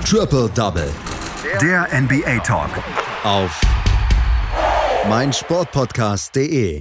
Triple Double. Der NBA Talk. Auf meinsportpodcast.de.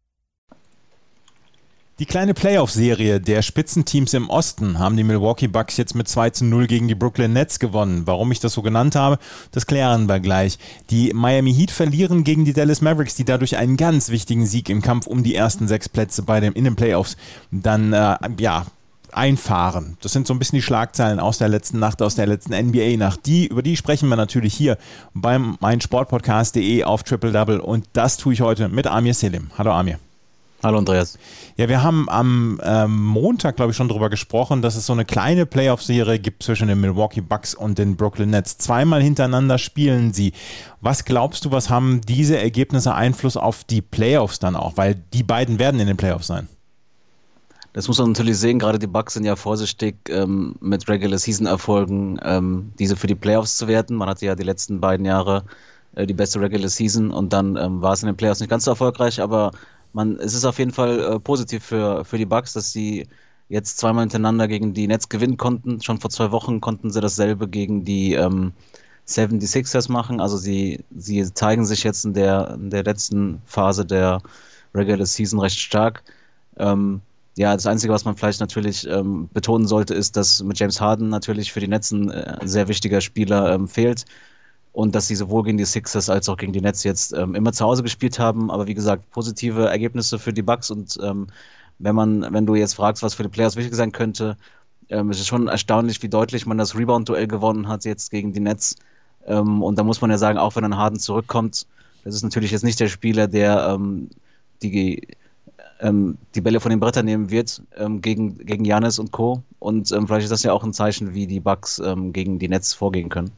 Die kleine Playoff-Serie der Spitzenteams im Osten haben die Milwaukee Bucks jetzt mit 2:0 gegen die Brooklyn Nets gewonnen. Warum ich das so genannt habe, das klären wir gleich. Die Miami Heat verlieren gegen die Dallas Mavericks, die dadurch einen ganz wichtigen Sieg im Kampf um die ersten 6 Plätze in den Playoffs dann einfahren. Das sind so ein bisschen die Schlagzeilen aus der letzten Nacht, aus der letzten NBA-Nacht. Über die sprechen wir natürlich hier beim meinsportpodcast.de auf Triple Double und das tue ich heute mit Amir Selim. Hallo Amir. Hallo Andreas. Ja, wir haben am Montag, glaube ich, schon darüber gesprochen, dass es so eine kleine Playoff-Serie gibt zwischen den Milwaukee Bucks und den Brooklyn Nets. 2-mal hintereinander spielen sie. Was glaubst du, was haben diese Ergebnisse Einfluss auf die Playoffs dann auch? Weil die beiden werden in den Playoffs sein. Das muss man natürlich sehen, gerade die Bucks sind ja vorsichtig mit Regular-Season-Erfolgen, diese für die Playoffs zu werten. Man hatte ja die letzten beiden Jahre die beste Regular-Season und dann war es in den Playoffs nicht ganz so erfolgreich, aber es ist auf jeden Fall positiv für die Bucks, dass sie jetzt 2-mal hintereinander gegen die Nets gewinnen konnten. Schon vor 2 Wochen konnten sie dasselbe gegen die 76ers machen. Also sie zeigen sich jetzt in der letzten Phase der Regular Season recht stark. Das Einzige, was man vielleicht natürlich betonen sollte, ist, dass mit James Harden natürlich für die Nets ein sehr wichtiger Spieler fehlt. Und dass sie sowohl gegen die Sixers als auch gegen die Nets jetzt immer zu Hause gespielt haben. Aber wie gesagt, positive Ergebnisse für die Bucks. Und wenn du jetzt fragst, was für die Playoffs wichtig sein könnte, es ist schon erstaunlich, wie deutlich man das Rebound-Duell gewonnen hat jetzt gegen die Nets. Und da muss man ja sagen, auch wenn ein Harden zurückkommt, das ist natürlich jetzt nicht der Spieler, der die Bälle von den Brettern nehmen wird gegen Giannis und Co. Und vielleicht ist das ja auch ein Zeichen, wie die Bucks gegen die Nets vorgehen können.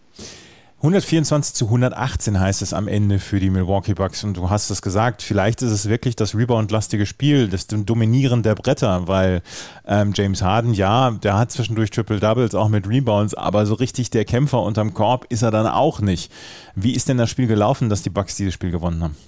124-118 heißt es am Ende für die Milwaukee Bucks und du hast es gesagt, vielleicht ist es wirklich das Rebound-lastige Spiel, das Dominieren der Bretter, weil James Harden, ja, der hat zwischendurch Triple-Doubles, auch mit Rebounds, aber so richtig der Kämpfer unterm Korb ist er dann auch nicht. Wie ist denn das Spiel gelaufen, dass die Bucks dieses Spiel gewonnen haben?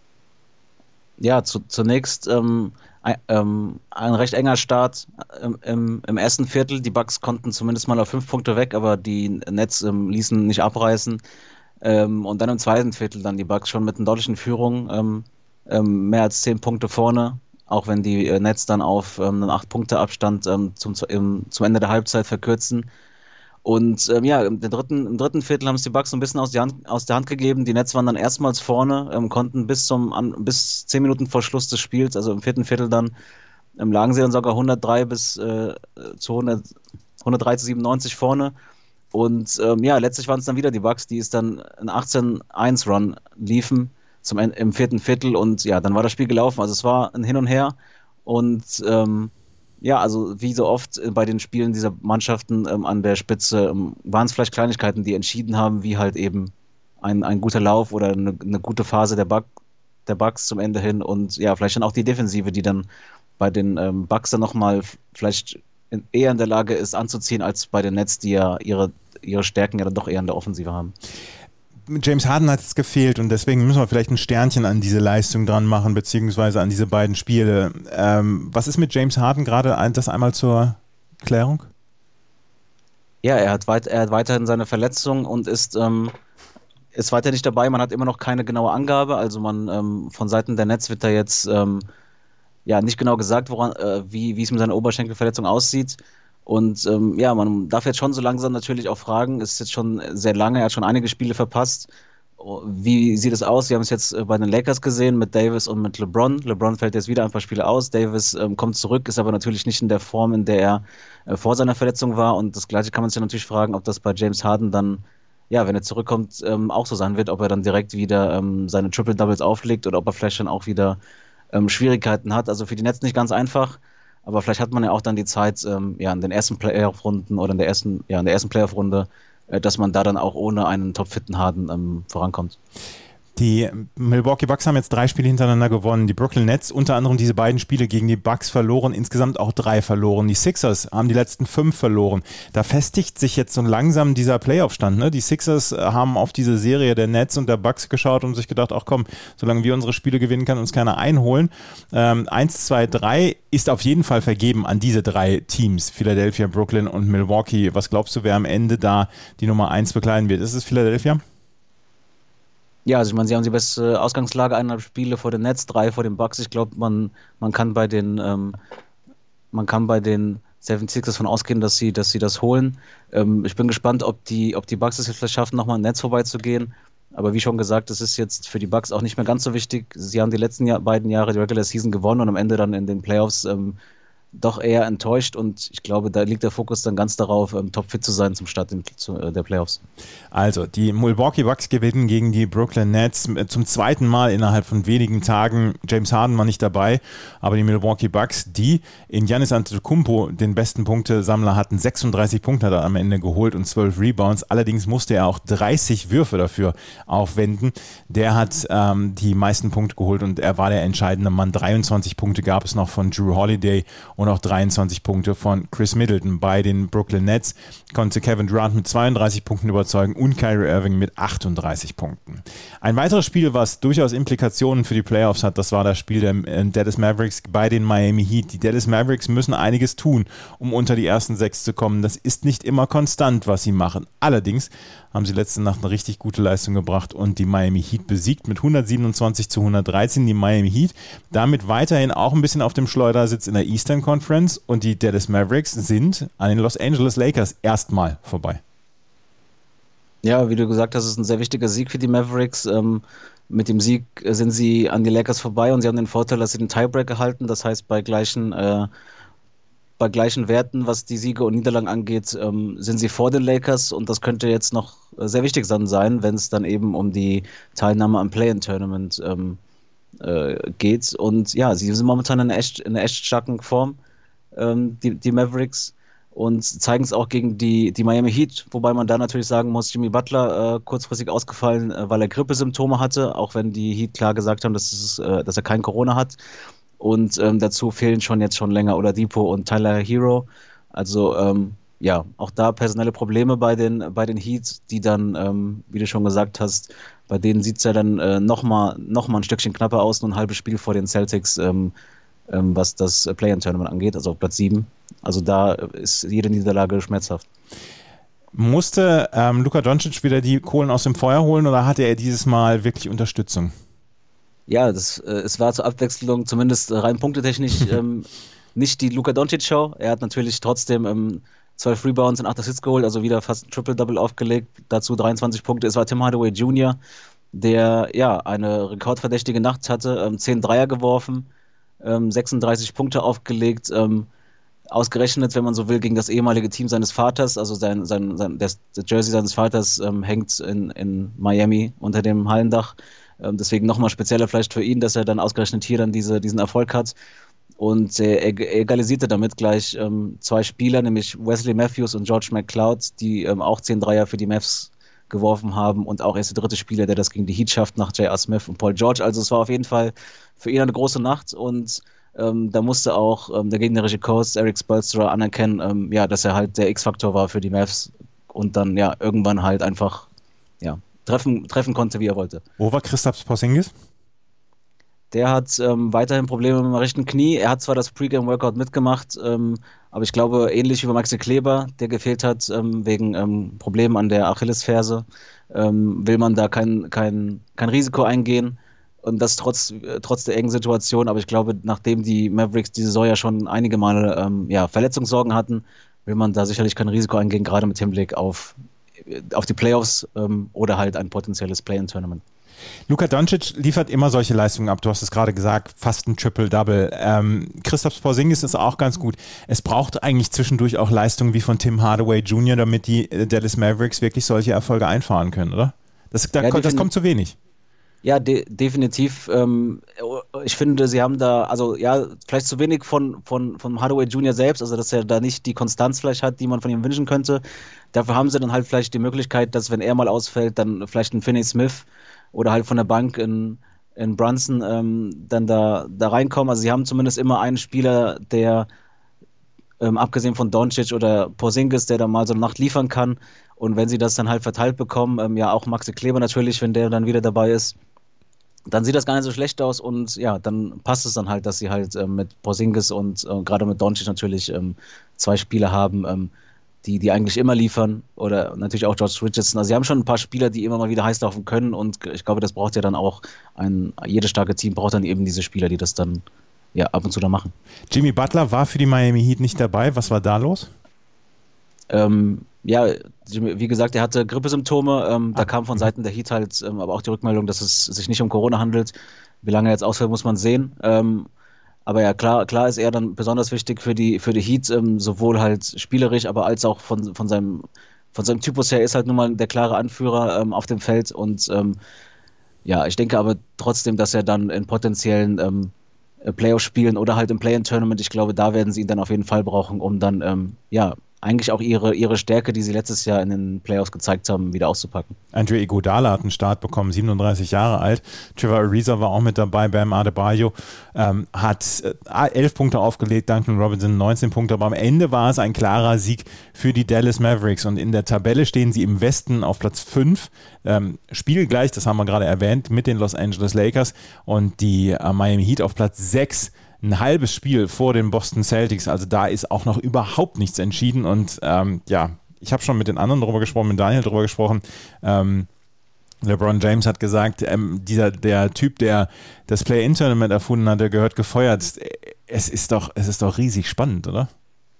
Ja, zunächst ein recht enger Start im ersten Viertel. Die Bucks konnten zumindest mal auf 5 Punkte weg, aber die Nets ließen nicht abreißen. Und dann im zweiten Viertel dann die Bucks schon mit einer deutlichen Führung, mehr als 10 Punkte vorne, auch wenn die Nets dann auf einen 8-Punkte-Abstand zum Ende der Halbzeit verkürzen. Und im dritten Viertel haben es die Bucks ein bisschen aus der Hand gegeben. Die Nets waren dann erstmals vorne, konnten bis 10 Minuten vor Schluss des Spiels, also im vierten Viertel dann, lagen sie dann sogar 103 zu 97 vorne. Und letztlich waren es dann wieder die Bucks, die es dann einen 18-1-Run liefen im vierten Viertel. Und ja, dann war das Spiel gelaufen. Also es war ein Hin und Her. Und also wie so oft bei den Spielen dieser Mannschaften an der Spitze waren es vielleicht Kleinigkeiten, die entschieden haben, wie halt eben ein guter Lauf oder eine gute Phase der Bucks zum Ende hin und ja, vielleicht dann auch die Defensive, die dann bei den Bucks dann nochmal vielleicht eher in der Lage ist anzuziehen, als bei den Nets, die ja ihre Stärken ja dann doch eher in der Offensive haben. James Harden hat es gefehlt und deswegen müssen wir vielleicht ein Sternchen an diese Leistung dran machen, beziehungsweise an diese beiden Spiele. Was ist mit James Harden gerade, das einmal zur Klärung? Ja, er hat weiterhin seine Verletzung und ist weiter nicht dabei. Man hat immer noch keine genaue Angabe, also man von Seiten der Nets wird da jetzt nicht genau gesagt, wie es mit seiner Oberschenkelverletzung aussieht. Und man darf jetzt schon so langsam natürlich auch fragen, ist jetzt schon sehr lange, er hat schon einige Spiele verpasst. Wie sieht es aus? Wir haben es jetzt bei den Lakers gesehen mit Davis und mit LeBron. LeBron fällt jetzt wieder ein paar Spiele aus. Davis kommt zurück, ist aber natürlich nicht in der Form, in der er vor seiner Verletzung war. Und das Gleiche kann man sich ja natürlich fragen, ob das bei James Harden dann, wenn er zurückkommt, auch so sein wird, ob er dann direkt wieder seine Triple-Doubles auflegt oder ob er vielleicht dann auch wieder Schwierigkeiten hat. Also für die Nets nicht ganz einfach. Aber vielleicht hat man ja auch dann die Zeit, in den ersten Playoff-Runden oder in der ersten Playoff-Runde, dass man da dann auch ohne einen topfitten Harden vorankommt. Die Milwaukee Bucks haben jetzt 3 Spiele hintereinander gewonnen. Die Brooklyn Nets unter anderem diese beiden Spiele gegen die Bucks verloren, insgesamt auch 3 verloren. Die Sixers haben die letzten 5 verloren. Da festigt sich jetzt so langsam dieser Playoff-Stand. Ne? Die Sixers haben auf diese Serie der Nets und der Bucks geschaut und sich gedacht, ach komm, solange wir unsere Spiele gewinnen, kann uns keiner einholen. 1, 2, 3 ist auf jeden Fall vergeben an diese 3 Teams, Philadelphia, Brooklyn und Milwaukee. Was glaubst du, wer am Ende da die Nummer 1 bekleiden wird? Ist es Philadelphia? Ja, also ich meine, sie haben die beste Ausgangslage, 1,5 Spiele vor den Nets, 3 vor den Bucks. Ich glaube, man kann bei den 76ers von ausgehen, dass sie das holen. Ich bin gespannt, ob die Bucks es jetzt vielleicht schaffen, nochmal an Nets vorbeizugehen. Aber wie schon gesagt, das ist jetzt für die Bucks auch nicht mehr ganz so wichtig. Sie haben die letzten beiden Jahre die Regular Season gewonnen und am Ende dann in den Playoffs doch eher enttäuscht, und ich glaube, da liegt der Fokus dann ganz darauf, topfit zu sein zum Start der Playoffs. Also, die Milwaukee Bucks gewinnen gegen die Brooklyn Nets zum 2. Mal innerhalb von wenigen Tagen. James Harden war nicht dabei, aber die Milwaukee Bucks, die in Giannis Antetokounmpo den besten Punktesammler hatten, 36 Punkte hat er am Ende geholt und 12 Rebounds. Allerdings musste er auch 30 Würfe dafür aufwenden. Der hat die meisten Punkte geholt und er war der entscheidende Mann. 23 Punkte gab es noch von Jrue Holiday und auch 23 Punkte von Chris Middleton. Bei den Brooklyn Nets konnte Kevin Durant mit 32 Punkten überzeugen und Kyrie Irving mit 38 Punkten. Ein weiteres Spiel, was durchaus Implikationen für die Playoffs hat, das war das Spiel der Dallas Mavericks bei den Miami Heat. Die Dallas Mavericks müssen einiges tun, um unter die ersten 6 zu kommen. Das ist nicht immer konstant, was sie machen. Allerdings haben sie letzte Nacht eine richtig gute Leistung gebracht und die Miami Heat besiegt mit 127-113. Die Miami Heat damit weiterhin auch ein bisschen auf dem Schleudersitz in der Eastern Conference, und die Dallas Mavericks sind an den Los Angeles Lakers erstmal vorbei. Ja, wie du gesagt hast, ist ein sehr wichtiger Sieg für die Mavericks. Mit dem Sieg sind sie an die Lakers vorbei und sie haben den Vorteil, dass sie den Tiebreak erhalten. Das heißt, bei gleichen Werten, was die Siege und Niederlagen angeht, sind sie vor den Lakers, und das könnte jetzt noch sehr wichtig sein, wenn es dann eben um die Teilnahme am Play-in-Tournament geht. Und ja, sie sind momentan in einer echt starken Form, die Mavericks, und zeigen es auch gegen die Miami Heat, wobei man da natürlich sagen muss, Jimmy Butler kurzfristig ausgefallen, weil er Grippesymptome hatte, auch wenn die Heat klar gesagt haben, dass er kein Corona hat. Und dazu fehlen schon länger Oladipo und Tyler Hero. Also ja, auch da personelle Probleme bei den Heat, die dann, wie du schon gesagt hast, bei denen sieht es ja dann noch mal ein Stückchen knapper aus, nur ein halbes Spiel vor den Celtics, was das Play-in-Tournament angeht, also auf Platz 7. Also da ist jede Niederlage schmerzhaft. Musste Luka Doncic wieder die Kohlen aus dem Feuer holen, oder hatte er dieses Mal wirklich Unterstützung? Ja, es war zur Abwechslung, zumindest rein punktetechnisch, nicht die Luka Doncic-Show. Er hat natürlich trotzdem 12 Rebounds und 8 Assists geholt, also wieder fast ein Triple-Double aufgelegt, dazu 23 Punkte. Es war Tim Hardaway Jr., der ja eine rekordverdächtige Nacht hatte, 10 Dreier geworfen, 36 Punkte aufgelegt, ausgerechnet, wenn man so will, gegen das ehemalige Team seines Vaters. Also das Jersey seines Vaters hängt in Miami unter dem Hallendach. Deswegen nochmal spezieller vielleicht für ihn, dass er dann ausgerechnet hier dann diesen Erfolg hat. Und er egalisierte damit gleich 2 Spieler, nämlich Wesley Matthews und George McCloud, die auch 10 Dreier für die Mavs geworfen haben, und auch erst der 3. Spieler, der das gegen die Heat schafft, nach J.R. Smith und Paul George. Also es war auf jeden Fall für ihn eine große Nacht, und da musste auch der gegnerische Coach Eric Spoelstra anerkennen, dass er halt der X-Faktor war für die Mavs und dann ja irgendwann halt einfach treffen konnte, wie er wollte. Wo war Kristaps Porzingis? Der hat weiterhin Probleme mit dem rechten Knie. Er hat zwar das Pre-Game-Workout mitgemacht, aber ich glaube, ähnlich wie bei Maxi Kleber, der gefehlt hat wegen Problemen an der Achillesferse, will man da kein Risiko eingehen. Und das trotz der engen Situation. Aber ich glaube, nachdem die Mavericks diese Saison ja schon einige Male Verletzungssorgen hatten, will man da sicherlich kein Risiko eingehen, gerade mit Hinblick auf die Playoffs oder halt ein potenzielles Play-in-Tournament. Luka Doncic liefert immer solche Leistungen ab. Du hast es gerade gesagt, fast ein Triple-Double. Kristaps Porzingis ist auch ganz gut. Es braucht eigentlich zwischendurch auch Leistungen wie von Tim Hardaway Jr., damit die Dallas Mavericks wirklich solche Erfolge einfahren können, oder? Das kommt zu wenig. Ja, definitiv. Ich finde, sie haben da, also ja, vielleicht zu wenig von Hardaway Jr. selbst, also dass er da nicht die Konstanz vielleicht hat, die man von ihm wünschen könnte. Dafür haben sie dann halt vielleicht die Möglichkeit, dass wenn er mal ausfällt, dann vielleicht ein Finney Smith oder halt von der Bank in Brunson dann da reinkommen. Also sie haben zumindest immer einen Spieler, der abgesehen von Doncic oder Porzingis, der da mal so eine Nacht liefern kann. Und wenn sie das dann halt verteilt bekommen, ja auch Maxi Kleber natürlich, wenn der dann wieder dabei ist, dann sieht das gar nicht so schlecht aus und ja, dann passt es dann halt, dass sie halt mit Porzingis und gerade mit Doncic natürlich 2 Spieler haben, die eigentlich immer liefern oder natürlich auch George Richardson. Also sie haben schon ein paar Spieler, die immer mal wieder heiß laufen können und ich glaube, das braucht ja dann auch jedes starke Team braucht dann eben diese Spieler, die das dann ja ab und zu da machen. Jimmy Butler war für die Miami Heat nicht dabei. Was war da los? Ja, wie gesagt, er hatte Grippesymptome. Da kam von Seiten der Heat halt aber auch die Rückmeldung, dass es sich nicht um Corona handelt. Wie lange er jetzt ausfällt, muss man sehen. Aber ja, klar ist er dann besonders wichtig für die Heat, sowohl halt spielerisch, aber als auch von seinem Typus her ist halt nun mal der klare Anführer auf dem Feld. Und ja, ich denke aber trotzdem, dass er dann in potenziellen Playoff-Spielen oder halt im Play-in-Tournament, ich glaube, da werden sie ihn dann auf jeden Fall brauchen, um dann ja eigentlich auch ihre Stärke, die sie letztes Jahr in den Playoffs gezeigt haben, wieder auszupacken. Andre Iguodala hat einen Start bekommen, 37 Jahre alt. Trevor Ariza war auch mit dabei. Bam Adebayo hat 11 Punkte aufgelegt, Duncan Robinson 19 Punkte, aber am Ende war es ein klarer Sieg für die Dallas Mavericks und in der Tabelle stehen sie im Westen auf Platz 5, spielgleich, das haben wir gerade erwähnt, mit den Los Angeles Lakers und die Miami Heat auf Platz 6. Ein halbes Spiel vor den Boston Celtics, also da ist auch noch überhaupt nichts entschieden und ja, ich habe schon mit den anderen drüber gesprochen, mit Daniel drüber gesprochen. LeBron James hat gesagt, der Typ, der das Play-In-Tournament erfunden hat, der gehört gefeuert. Es ist doch riesig spannend, oder?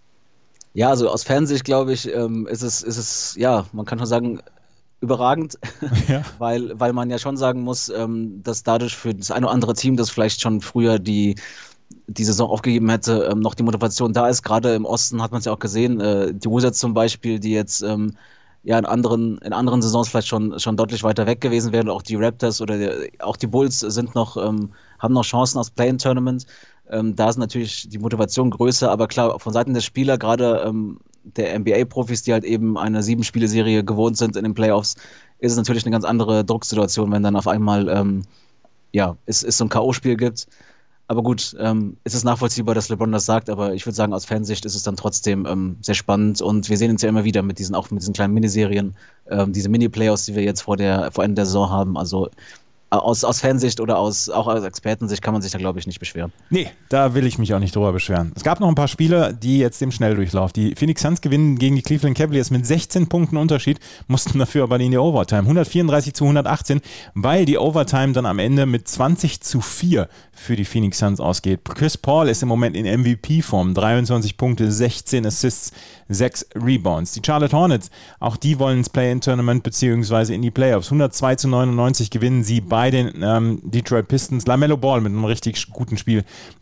Ja, also aus Fansicht, glaube ich, ist es, ja, man kann schon sagen, überragend, ja. weil man ja schon sagen muss, dass dadurch für das eine oder andere Team, das vielleicht schon früher die Saison aufgegeben hätte, noch die Motivation da ist. Gerade im Osten hat man es ja auch gesehen, die Wizards zum Beispiel, die jetzt ja in anderen Saisons vielleicht schon deutlich weiter weg gewesen wären, auch die Raptors oder auch die Bulls sind haben noch Chancen aufs Play-in-Tournament. Da ist natürlich die Motivation größer, aber klar, von Seiten der Spieler, gerade der NBA-Profis, die halt eben eine 7-Spiele-Serie gewohnt sind in den Playoffs, ist es natürlich eine ganz andere Drucksituation, wenn dann auf einmal es so ein K.O.-Spiel gibt. Aber gut, es ist nachvollziehbar, dass LeBron das sagt, aber ich würde sagen, aus Fansicht ist es dann trotzdem sehr spannend und wir sehen uns ja immer wieder mit diesen kleinen Miniserien, diese Mini-Playoffs, die wir jetzt vor Ende der Saison haben. Also aus Fansicht oder auch aus Expertensicht kann man sich da, glaube ich, nicht beschweren. Nee, da will ich mich auch nicht drüber beschweren. Es gab noch ein paar Spiele, die jetzt im Schnelldurchlauf. Die Phoenix Suns gewinnen gegen die Cleveland Cavaliers mit 16 Punkten Unterschied, mussten dafür aber in die Overtime. 134-118, weil die Overtime dann am Ende mit 20-4 für die Phoenix Suns ausgeht. Chris Paul ist im Moment in MVP-Form. 23 Punkte, 16 Assists, 6 Rebounds. Die Charlotte Hornets, auch die wollen ins Play-in-Tournament bzw. in die Playoffs. 102-99 gewinnen sie bei den Detroit Pistons. LaMelo Ball mit einem richtig guten Spiel.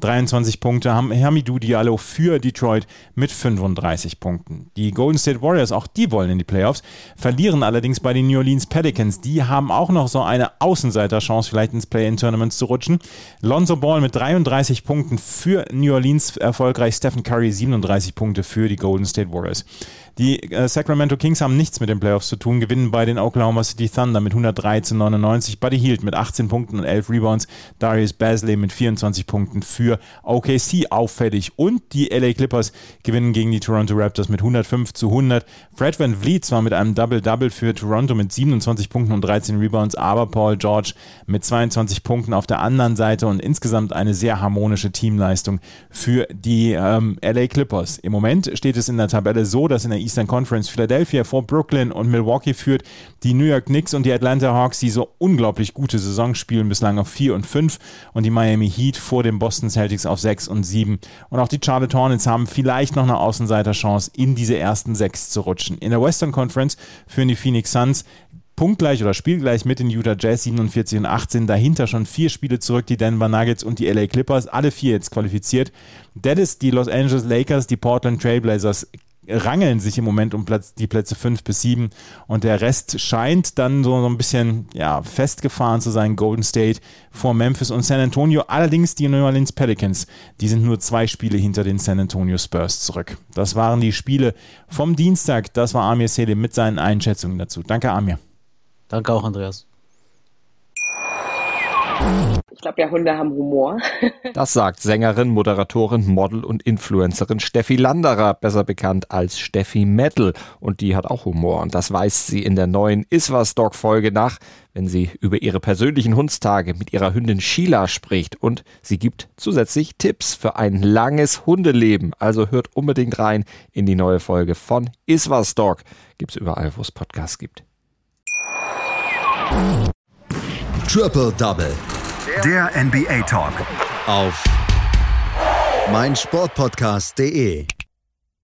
23 Punkte. Hamidou Diallo für Detroit mit 35 Punkten. Die Golden State Warriors, auch die wollen in die Playoffs, verlieren allerdings bei den New Orleans Pelicans. Die haben auch noch so eine Außenseiterchance, vielleicht ins Play-in-Tournament zu rutschen. Lonzo Ball mit 33 Punkten für New Orleans erfolgreich. Stephen Curry 37 Punkte für die Golden State Warriors. Die Sacramento Kings haben nichts mit den Playoffs zu tun, gewinnen bei den Oklahoma City Thunder mit 103-99. Buddy Hield mit 18 Punkten und 11 Rebounds. Darius Bazley mit 24 Punkten für OKC auffällig. Und die LA Clippers gewinnen gegen die Toronto Raptors mit 105-100. Fred VanVleet zwar mit einem Double-Double für Toronto mit 27 Punkten und 13 Rebounds, aber Paul George mit 22 Punkten auf der anderen Seite und insgesamt eine sehr harmonische Teamleistung für die LA Clippers. Im Moment steht es in der Tabelle so, dass in der Eastern Conference Philadelphia vor Brooklyn und Milwaukee führt. Die New York Knicks und die Atlanta Hawks, die so unglaublich gute Saison spielen, bislang auf 4 und 5 und die Miami Heat vor den Boston Celtics auf 6 und 7. Und auch die Charlotte Hornets haben vielleicht noch eine Außenseiterchance, in diese ersten 6 zu rutschen. In der Western Conference führen die Phoenix Suns punktgleich oder spielgleich mit den Utah Jazz 47 und 18. Dahinter schon 4 Spiele zurück, die Denver Nuggets und die LA Clippers, alle 4 jetzt qualifiziert. Dallas, die Los Angeles Lakers, die Portland Trail Blazers rangeln sich im Moment um die Plätze 5 bis 7 und der Rest scheint dann so ein bisschen festgefahren zu sein. Golden State vor Memphis und San Antonio. Allerdings die New Orleans Pelicans, die sind nur 2 Spiele hinter den San Antonio Spurs zurück. Das waren die Spiele vom Dienstag. Das war Amir Selim mit seinen Einschätzungen dazu. Danke, Amir. Danke auch, Andreas. Ich glaube ja, Hunde haben Humor. Das sagt Sängerin, Moderatorin, Model und Influencerin Steffi Landerer, besser bekannt als Steffi Metal. Und die hat auch Humor. Und das weist sie in der neuen Iswas-Dog-Folge nach, wenn sie über ihre persönlichen Hundstage mit ihrer Hündin Sheila spricht. Und sie gibt zusätzlich Tipps für ein langes Hundeleben. Also hört unbedingt rein in die neue Folge von Iswas-Dog. Gibt's überall, wo es Podcasts gibt. Triple Double. Der NBA Talk. Auf meinsportpodcast.de